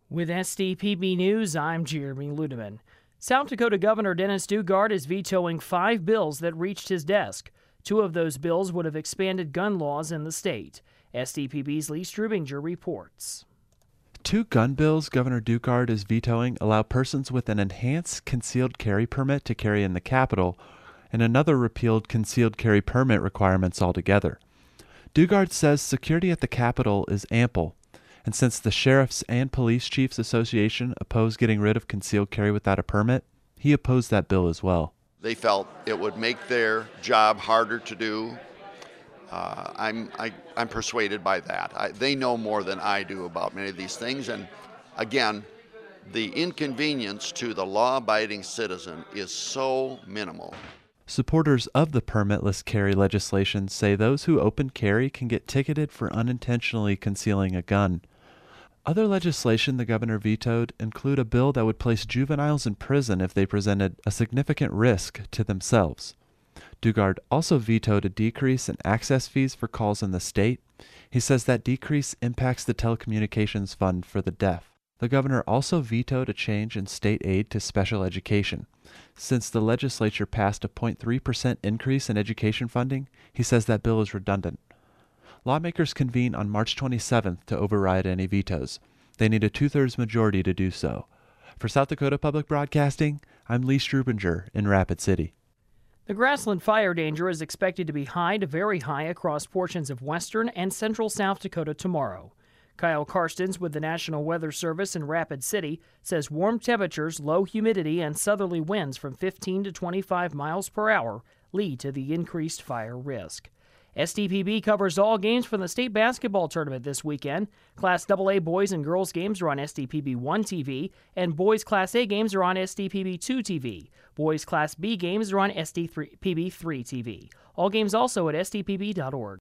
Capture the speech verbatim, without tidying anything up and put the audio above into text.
With S D P B News, I'm Jeremy Ludeman. South Dakota Governor Dennis Daugaard is vetoing five bills that reached his desk. Two of those bills would have expanded gun laws in the state. S D P B's Lee Strubinger reports. Two gun bills Governor Daugaard is vetoing allow persons with an enhanced concealed carry permit to carry in the Capitol, and another repealed concealed carry permit requirements altogether. Daugaard says security at the Capitol is ample, and since the Sheriff's and Police Chiefs Association oppose getting rid of concealed carry without a permit, he opposed that bill as well. They felt it would make their job harder to do. Uh, I'm, I, I'm persuaded by that. I, they know more than I do about many of these things, and again, the inconvenience to the law-abiding citizen is so minimal. Supporters of the permitless carry legislation say those who open carry can get ticketed for unintentionally concealing a gun. Other legislation the governor vetoed include a bill that would place juveniles in prison if they presented a significant risk to themselves. Daugaard also vetoed a decrease in access fees for calls in the state. He says that decrease impacts the telecommunications fund for the deaf. The governor also vetoed a change in state aid to special education. Since the legislature passed a zero point three percent increase in education funding, he says that bill is redundant. Lawmakers convene on March twenty-seventh to override any vetoes. They need a two-thirds majority to do so. For South Dakota Public Broadcasting, I'm Lee Strubinger in Rapid City. The grassland fire danger is expected to be high to very high across portions of western and central South Dakota tomorrow. Kyle Karstens with the National Weather Service in Rapid City says warm temperatures, low humidity, and southerly winds from fifteen to twenty-five miles per hour lead to the increased fire risk. S D P B covers all games from the state basketball tournament this weekend. Class double A boys and girls games are on S D P B one T V, and boys Class A games are on S D P B two T V. Boys Class B games are on S D P B three T V. All games also at S D P B dot org.